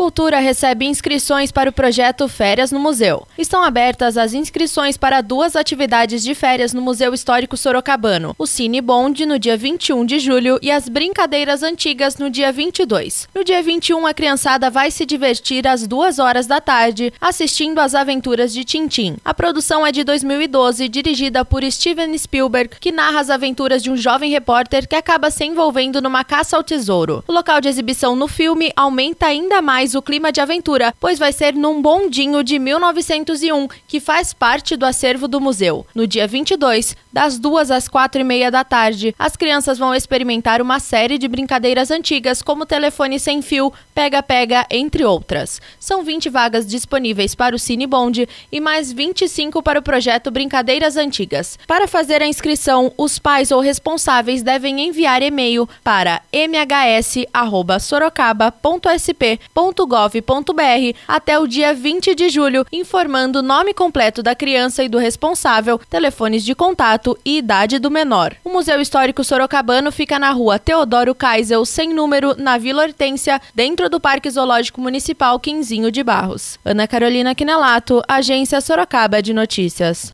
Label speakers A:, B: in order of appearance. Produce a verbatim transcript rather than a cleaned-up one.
A: Cultura recebe inscrições para o projeto Férias no Museu. Estão abertas as inscrições para duas atividades de férias no Museu Histórico Sorocabano, o Cine Bond no dia vinte e um de julho e as Brincadeiras Antigas no dia vinte e dois. No dia vinte e um, a criançada vai se divertir às duas horas da tarde, assistindo às aventuras de Tintim. A produção é de dois mil e doze, dirigida por Steven Spielberg, que narra as aventuras de um jovem repórter que acaba se envolvendo numa caça ao tesouro. O local de exibição no filme aumenta ainda mais o clima de aventura, pois vai ser num bondinho de mil novecentos e um, que faz parte do acervo do museu. No dia vinte e dois, das duas às quatro e meia da tarde, as crianças vão experimentar uma série de brincadeiras antigas, como telefone sem fio, pega-pega, entre outras. São vinte vagas disponíveis para o Cine Bond e mais vinte e cinco para o projeto Brincadeiras Antigas. Para fazer a inscrição, os pais ou responsáveis devem enviar e-mail para m h s arroba sorocaba ponto s p ponto gov ponto b r até o dia vinte de julho, informando o nome completo da criança e do responsável, telefones de contato e idade do menor. O Museu Histórico Sorocabano fica na rua Teodoro Kaisel, sem número, na Vila Hortência, dentro do Parque Zoológico Municipal Quinzinho de Barros. Ana Carolina Quinelato, Agência Sorocaba de Notícias.